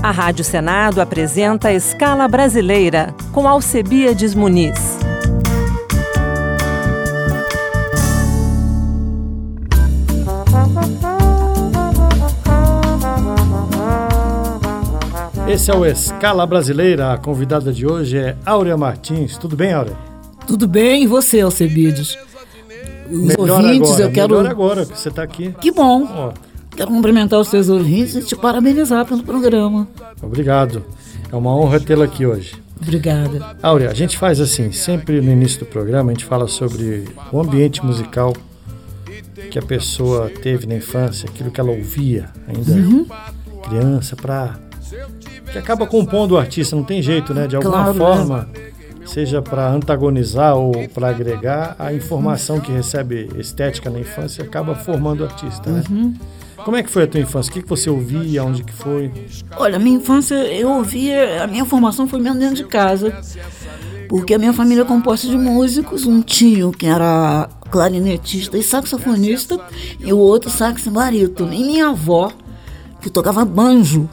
A Rádio Senado apresenta a Escala Brasileira, com Alcebiades Muniz. Esse é o Escala Brasileira. A convidada de hoje é Áurea Martins. Tudo bem, Áurea? Tudo bem, e você, Alcebiades? Os Melhor ouvintes, agora, eu quero... melhor agora que você está aqui. Que bom. Ó, Quero cumprimentar os seus ouvintes e te parabenizar pelo programa. obrigado. É uma honra tê-la aqui hoje. Obrigada. Áurea, a gente faz assim, sempre no início do programa, a gente fala sobre o ambiente musical que a pessoa teve na infância, aquilo que ela ouvia ainda criança, que acaba compondo o artista, não tem jeito, né? De alguma forma, seja para antagonizar ou para agregar, a informação que recebe estética na infância acaba formando o artista, né? Como é que foi a tua infância? O que você ouvia? Onde que foi? Olha, minha infância, eu ouvia... A minha formação foi mesmo dentro de casa, porque a minha família é composta de músicos. Um tio que era clarinetista e saxofonista, e o outro sax barítono. E minha avó, que tocava banjo.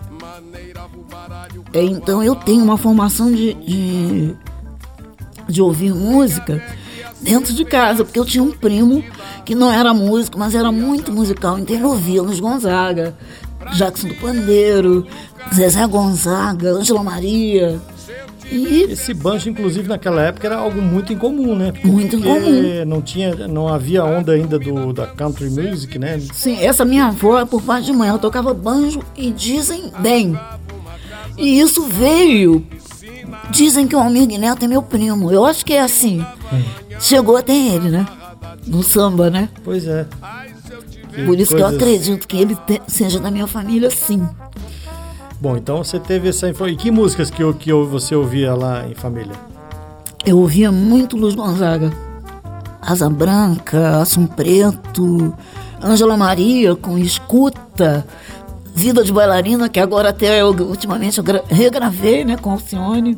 Então eu tenho uma formação de ouvir música dentro de casa, porque eu tinha um primo que não era músico, mas era muito musical. Então ele ouvia Luiz Gonzaga, Jackson do Pandeiro, Zezé Gonzaga, Ângela Maria. E esse banjo, inclusive, naquela época era algo muito incomum, né? Porque muito incomum. Não havia onda ainda da country music, né? Sim, essa minha avó, por parte de mãe, ela tocava banjo e dizem bem. E isso veio... Dizem que o Almir Neto é meu primo. Eu acho que é assim. Chegou até ele, né? No samba, né? Pois é. Por isso que eu acredito que ele seja da minha família, sim. Bom, então você teve essa informação. E que músicas que você ouvia lá em família? Eu ouvia muito Luiz Gonzaga. Asa Branca, Assum Preto, Ângela Maria com Escuta, Vida de Bailarina, que agora até ultimamente eu regravei, né, com Alcione.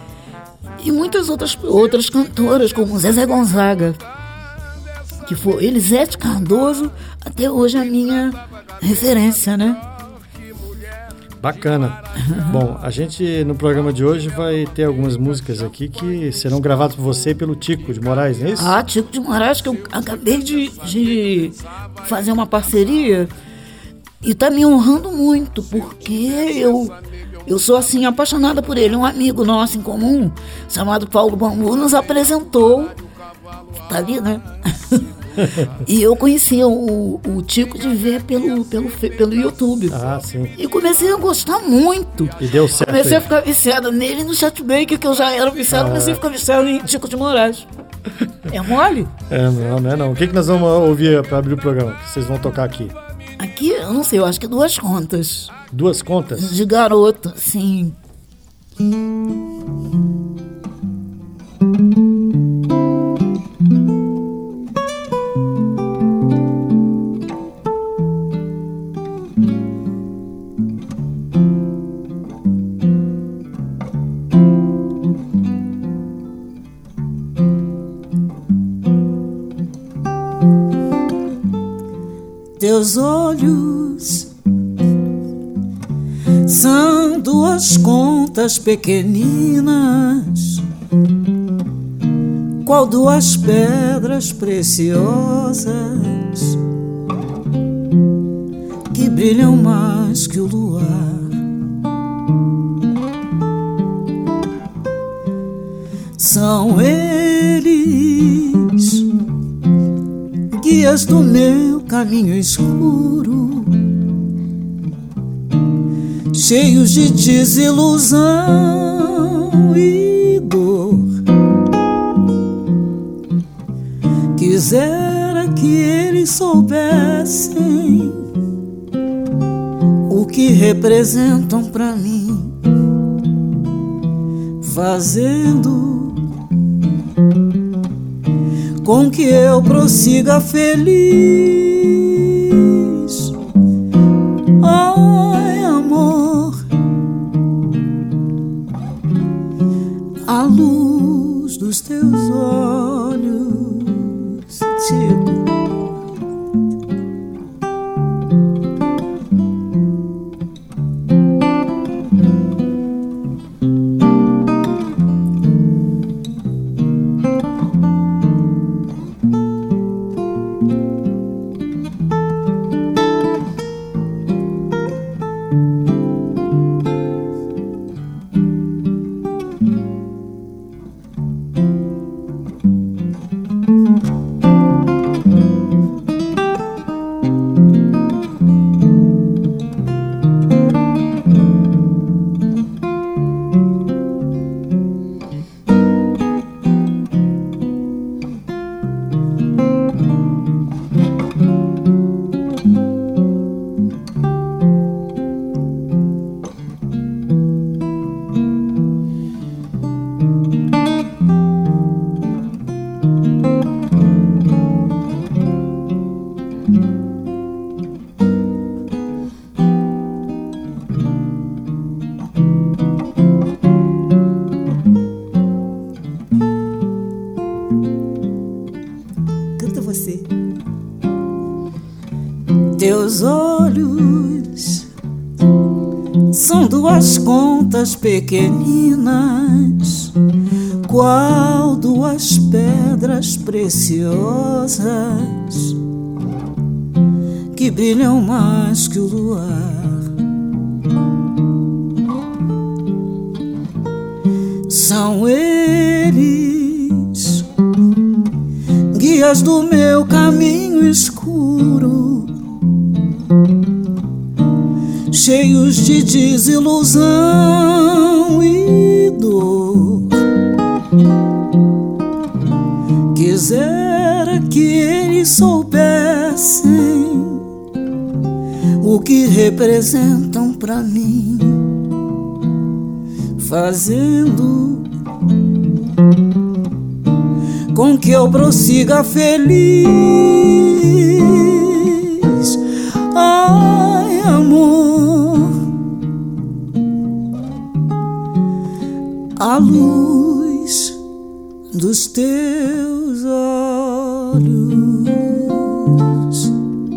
E muitas outras cantoras, como Zezé Gonzaga, que foi Elisete Cardoso, até hoje a minha referência, né? Bacana. Bom, a gente no programa de hoje vai ter algumas músicas aqui que serão gravadas por você e pelo Tico de Moraes, não é isso? Ah, Tico de Moraes, que eu acabei de fazer uma parceria e tá me honrando muito, porque eu sou assim apaixonada por ele. Um amigo nosso em comum, chamado Paulo Bambu, nos apresentou, tá ali, né? E eu conhecia o Tico de ver pelo YouTube. Ah, sim. E comecei a gostar muito. E deu certo. Comecei a ficar viciada nele, no Chet Baker, que eu já era viciada, comecei a ficar viciada em Tico de Moraes. É mole? Não é não. O que nós vamos ouvir para abrir o programa? Que vocês vão tocar aqui? Aqui, eu não sei, eu acho que 2 contas. 2 contas? De garoto, sim. Teus olhos são 2 contas pequeninas, qual 2 pedras preciosas que brilham mais que o luar. São eles, guias do meu caminho escuro, cheios de desilusão e dor. Quisera que eles soubessem o que representam pra mim, fazendo com que eu prossiga feliz. Ai, amor, a luz dos teus olhos, Tico. são duas contas pequeninas, qual duas pedras preciosas que brilham mais que o luar. São eles, guias do meu caminho escuro, cheios de desilusão e dor. Quisera que eles soubessem o que representam pra mim, fazendo com que eu prossiga feliz. Ai, amor, a luz dos teus olhos.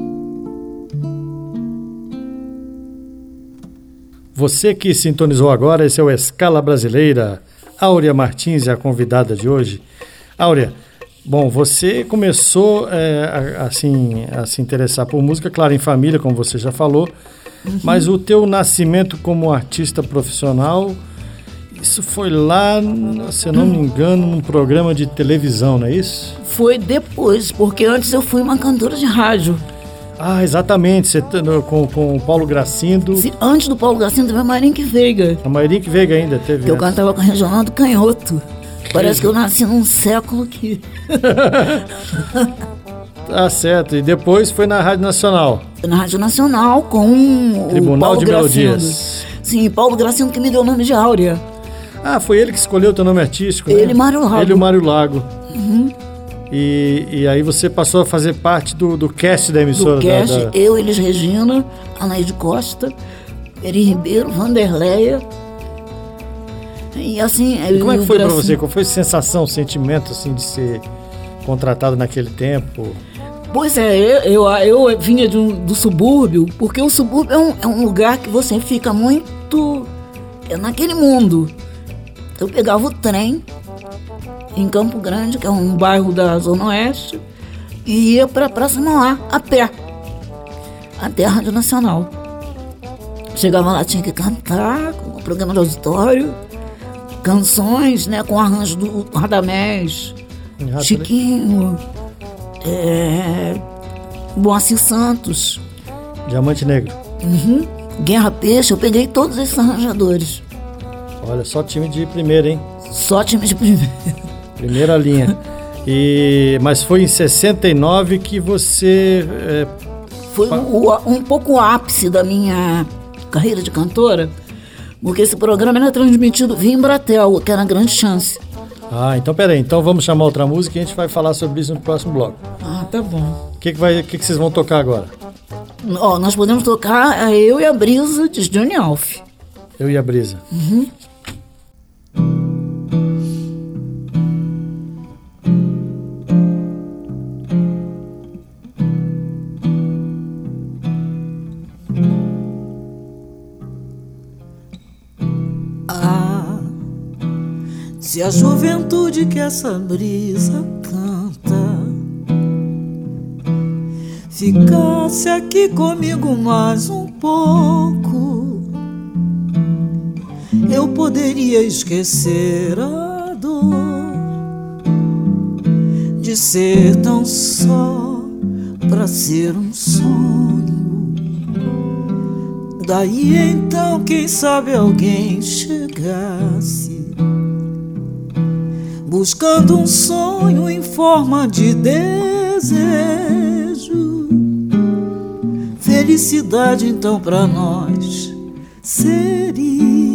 Você que sintonizou agora, esse é o Escala Brasileira. Áurea Martins é a convidada de hoje. Áurea, bom, você começou a se interessar por música, claro, em família, como você já falou, mas o teu nascimento como artista profissional, isso foi lá, se eu não me engano, num programa de televisão, não é isso? Foi depois, porque antes eu fui uma cantora de rádio. Ah, exatamente, você com o Paulo Gracindo. Antes do Paulo Gracindo teve a Marinque Veiga. A Marinque Veiga ainda teve. Eu cantava com a Regional do Canhoto. Parece que eu nasci num século que... Tá certo, e depois foi na Rádio Nacional. Na Rádio Nacional com Tribunal o Paulo de Gracindo. Melodias. Sim, Paulo Gracindo que me deu o nome de Áurea. Ah, foi ele que escolheu o teu nome artístico, né? Ele e Mário Lago. Ele e o Mário Lago. E aí você passou a fazer parte do cast da emissora. Do cast, eu, Elis Regina, Anaíde Costa, Eri Ribeiro, Vanderleia. E assim... E como é que foi pra você? Qual foi a sensação, o sentimento assim, de ser contratado naquele tempo? Pois é, eu vinha do subúrbio, porque o subúrbio é um lugar que você fica muito... naquele mundo. Eu pegava o trem em Campo Grande, que é um bairro da Zona Oeste, e ia para a Praça Mauá, a pé, até a Rádio Nacional. Chegava lá, tinha que cantar, com o programa de auditório, canções, né, com arranjo do Radamés, Chiquinho, Moacir Santos. Diamante Negro. Guerra Peixe, eu peguei todos esses arranjadores. Olha, só time de primeira, hein? Só time de primeira. Primeira linha. Mas foi em 69 que você... Foi um pouco o ápice da minha carreira de cantora, porque esse programa era transmitido via Embratel, que era a Grande Chance. Ah, então peraí. Então vamos chamar outra música e a gente vai falar sobre isso no próximo bloco. Ah, tá bom. O que vocês vão tocar agora? Ó, nós podemos tocar Eu e a Brisa, de Johnny Alf. Eu e a Brisa. Se a juventude que essa brisa canta ficasse aqui comigo mais um pouco, eu poderia esquecer a dor de ser tão só pra ser um sonho. Daí então, quem sabe alguém chegasse buscando um sonho em forma de desejo. Felicidade então pra nós seria.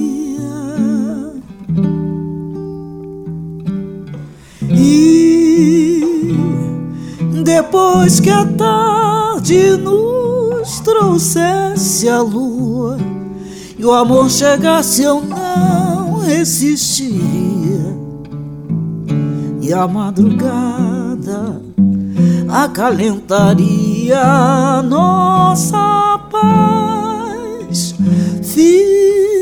E depois que a tarde nos trouxesse a lua e o amor chegasse, eu não resistiria. E a madrugada acalentaria a nossa paz. Fiz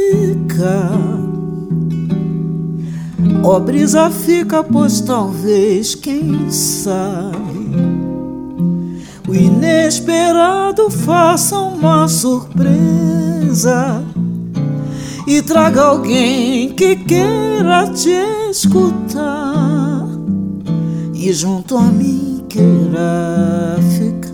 Ó brisa fica, pois talvez, quem sabe, o inesperado faça uma surpresa e traga alguém que queira te escutar e junto a mim queira ficar.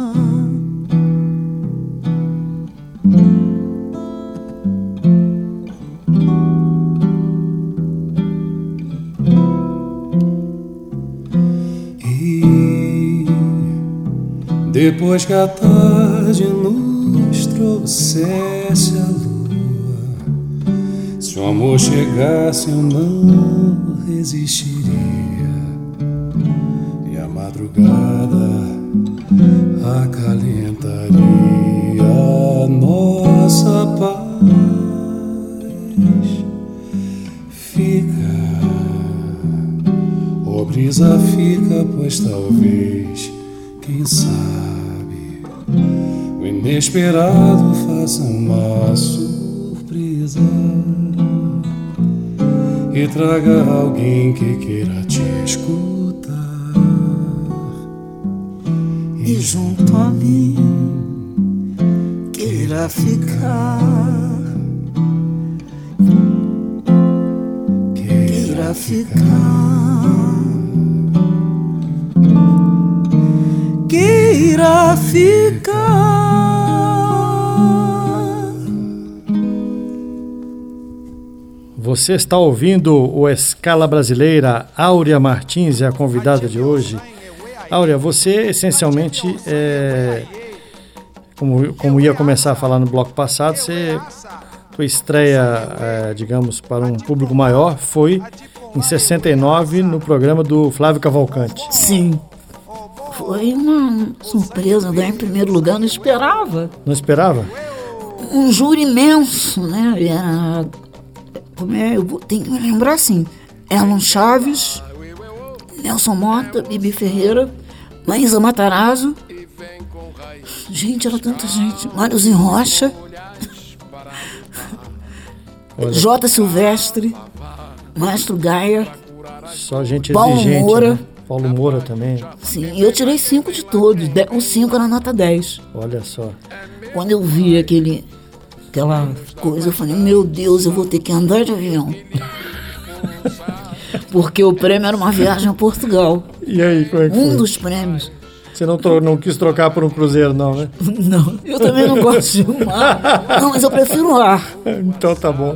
Depois que a tarde nos trouxesse a lua, se o amor chegasse eu não resistiria, e a madrugada acalentaria a nossa paz. Fica, ó brisa fica, pois talvez, quem sabe, o inesperado faça uma surpresa e traga alguém que queira te escutar e junto a mim queira ficar, queira ficar, queira ficar. Você está ouvindo o Escala Brasileira. Áurea Martins é a convidada de hoje. Áurea, você essencialmente, como ia começar a falar no bloco passado, tua estreia, digamos, para um público maior foi em 69 no programa do Flávio Cavalcante. Sim. Foi uma surpresa, ganhar em primeiro lugar, não esperava. Não esperava? Um júri imenso, né? Era, eu tenho que me lembrar assim: Erlon Chaves, Nelson Mota, Bibi Ferreira, Maísa Matarazzo. Gente, era tanta gente. Máriozinho Rocha, J. Silvestre, Maestro Gaia, só gente Paulo exigente, Moura. né? Paulo Moura também. Sim, e eu tirei 5 de todos. O 5 era nota 10. Olha só. Quando eu vi aquela coisa, eu falei, meu Deus, eu vou ter que andar de avião. Porque o prêmio era uma viagem a Portugal. E aí, como é que foi? Um dos prêmios. Você não quis trocar por um cruzeiro, não, né? Não, eu também não gosto de mar. Não, mas eu prefiro o ar. Então tá bom.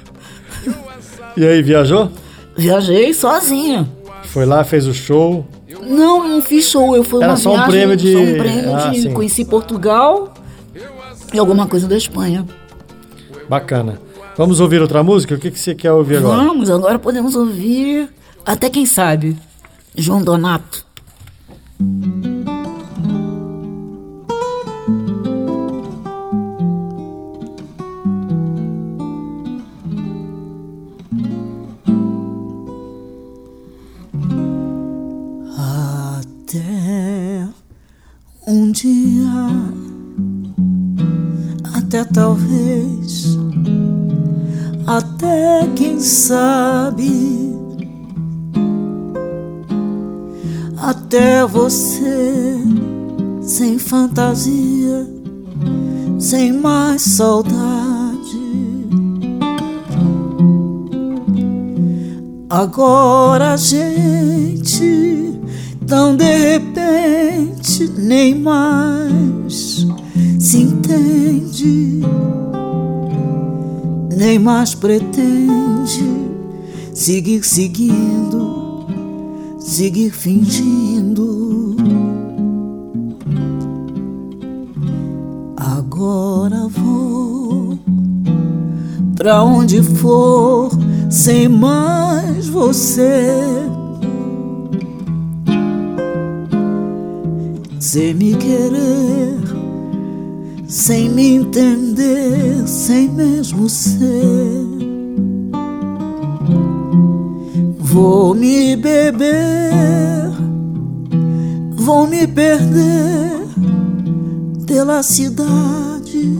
E aí, viajou? Viajei sozinha. Foi lá, fez o show. Não fiz show, eu fui era uma só viagem, um prêmio de... Só um prêmio de... Conheci Portugal e alguma coisa da Espanha. Bacana. Vamos ouvir outra música? O que você quer ouvir agora? Vamos, agora podemos ouvir, até quem sabe, João Donato. Um dia, até talvez, até quem sabe, até você, sem fantasia, sem mais saudade. Agora a gente, tão de repente, nem mais se entende, nem mais pretende seguir seguindo, seguir fingindo. Agora vou pra onde for, sem mais você. Sem me querer, sem me entender, sem mesmo ser. Vou me beber, vou me perder pela cidade,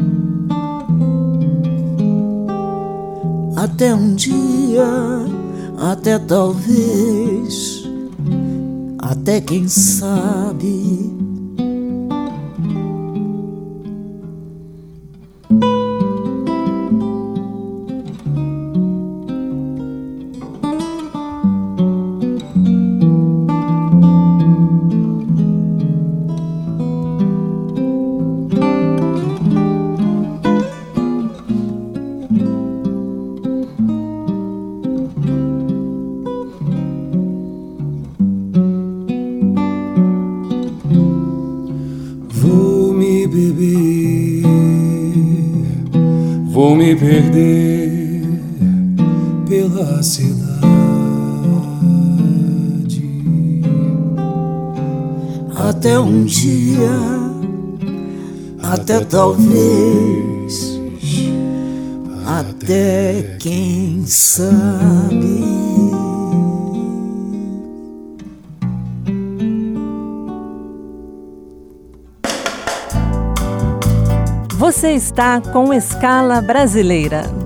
até um dia até talvez, até quem sabe. Vou me perder pela cidade, até um dia, até talvez, até quem sabe. Você está com Escala Brasileira.